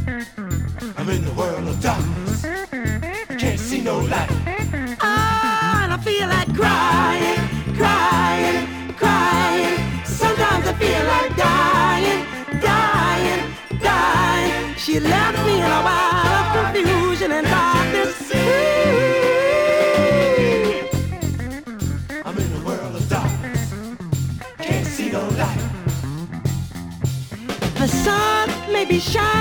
I'm in the world of darkness. Can't see no light. Ah, and I feel like crying, crying, crying. Sometimes I feel like dying, dying, dying. She left me in a while of confusion and darkness. I'm in the world of darkness. Can't see no light. The sun may be shining